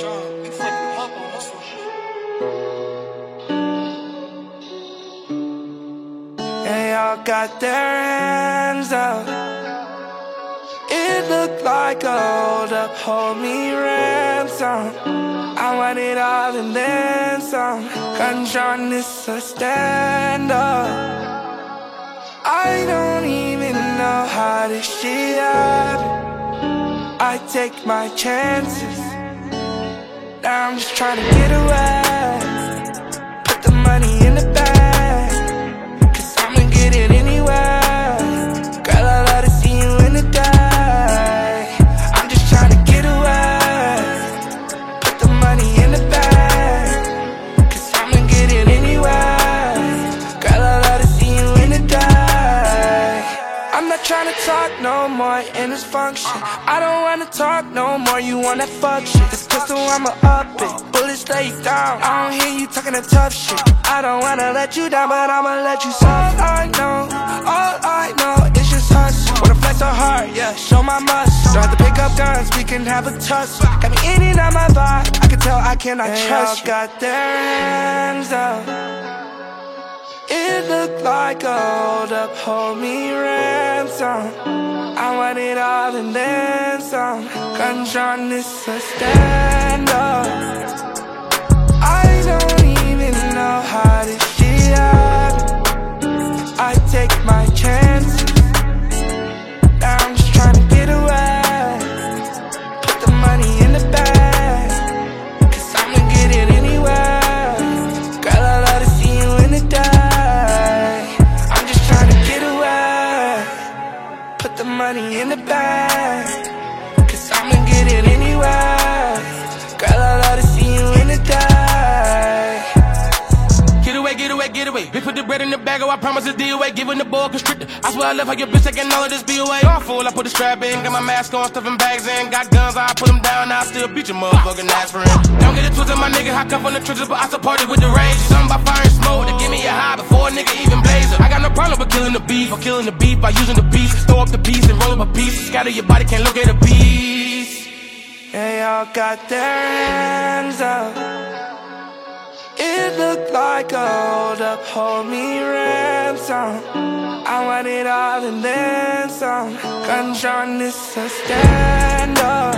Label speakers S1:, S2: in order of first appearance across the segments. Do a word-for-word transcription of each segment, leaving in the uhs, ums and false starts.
S1: Sean, you fucking up on this one.
S2: They all got their hands up. It looked like a hold up, hold me ransom. I want it all and then some. Control this a stand up. I don't even know how this shit happened. I take my chances. Now I'm just trying to get away. Put the money in the bag, cause I'ma get it anyway. Girl, I love to see you in the day. I'm just trying to get away. Put the money in the bag, cause I'ma get it anyway. Girl, I love to see you in the day. I'm not trying to talk no more in this function. I don't wanna talk no more, you want that fuck shit. This pistol, I'ma up it, bullets lay you down. I don't hear you talking that tough shit. I don't wanna let you down, but I'ma let you suffer. All I know, all I know is just hustle. Wanna flex so hard, yeah, show my muscle. Don't have to pick up guns, we can have a tussle. Got me in and out my vibe, I can tell I cannot they trust you. Got their hands up. It looked like a hold up, hold me ransom. I want it all and then some. Control this a stand up. I don't even know how this shit happened. I take my chances. Now I'm just trying to get away. Put the money in the bag, cause I'ma get it anyway. Girl, I love to see you in the day. Put the money in the bag, cause I'ma get it anyway. Girl, I love to see you in the day.
S3: Get away, get away, get away. Bitch, put the bread in the bag, oh, I promise to deal away. Giving the ball constricted. I swear I love how your bitch taking all of this be away. All full, I put the strap in, got my mask on, stuffing bags in. Got guns, I put them down, I still beat your motherfucking ass for him. Don't get it twisted, my nigga, I come from the trenches, but I support it with the rage. Something about fire and smoke to give me a high before a nigga even blaze up. I got no problem with killing the beef, or killing the beef by using the beast. Throw up the piece and roll up a piece. Scatter your body, can't look at a piece.
S2: They all got their hands up. It looked like a hold up, hold me ransom. I want it all and then some. Control this a stand up.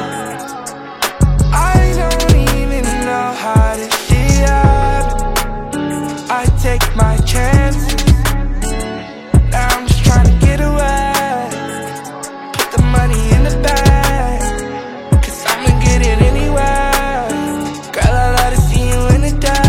S2: I don't even know how this shit happened. I take my chances. Now I'm just trying to get away. Put the money in the bag, cause I'ma get it anyway. Girl, I love to see you in the day.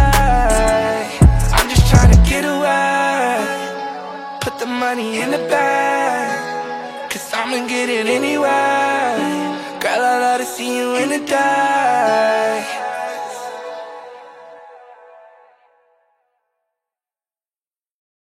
S2: Put the money in the bag, cause I'ma get it anyway. Girl, I love to see you in the day.